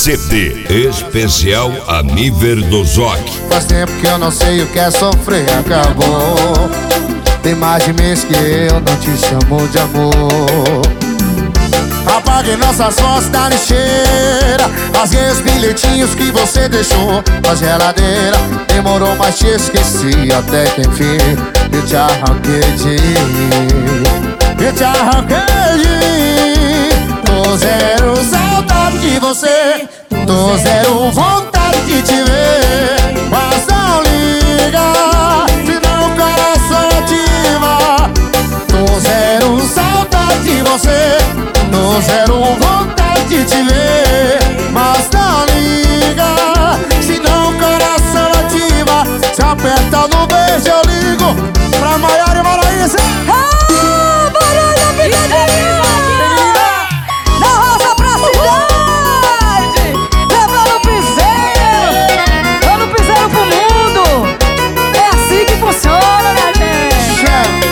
CD especial Aniver do Zoc. Faz tempo que eu não sei o que é sofrer, acabou. Tem mais de mês que eu não te chamo de amor. Apaguei nossas fotos da lixeira, rasguei os bilhetinhos que você deixou na geladeira. Demorou, mas te esqueci até que enfim eu te arranquei de mim. Eu te arranquei de mim. Tô zero saudade de você, tô zero vontade de te ver. Mas não liga, senão o coração ativa. Tô zero saudade de você, tô zero vontade de te ver. Mas não liga, senão o coração ativa. Se aperta no beijo eu ligo pra Maiara e Maraísa. Barulho, picadinha! Da roça pra cidade, levando piseiro, dando piseiro pro mundo. É assim que funciona, minha gente.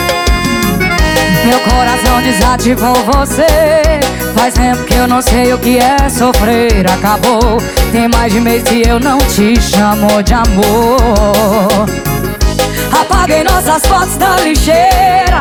Meu coração desativou você. Faz tempo que eu não sei o que é sofrer, acabou. Tem mais de mês que eu não te chamo de amor. Apaguei nossas fotos da lixeira.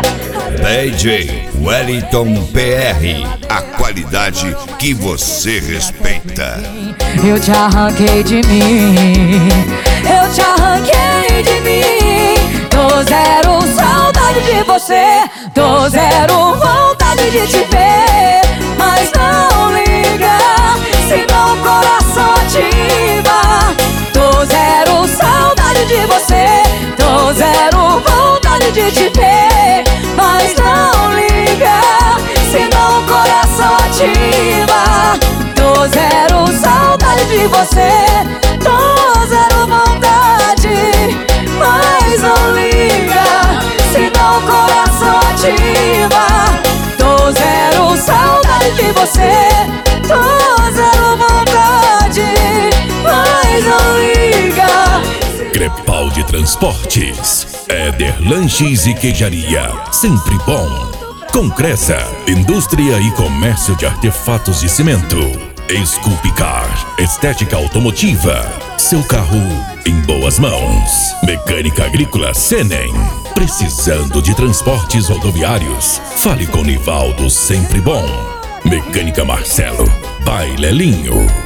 DJ Wellington PR, a qualidade que você respeita. Eu te arranquei de mim, eu te arranquei de mim. Tô zero saudade de você, tô zero vontade de te ver. Mas não liga, senão o coração ativa. Tô zero saudade de você, tô zero vontade de te ver. Mas não liga, senão o coração ativa. Tô zero saudade de você, tô zero vontade. Mas não liga, senão o coração ativa. Tô zero saudade de você, tô zero vontade. Mas não liga. Crepaldi Transportes, Éder Lanches e Queijaria, sempre bom. Concresa, indústria e comércio de artefatos de cimento. Sculpcar, estética automotiva. Seu carro em boas mãos. Mecânica agrícola Senem. Precisando de transportes rodoviários? Fale com Nivaldo, sempre bom. Mecânica Marcelo, Bailelinho.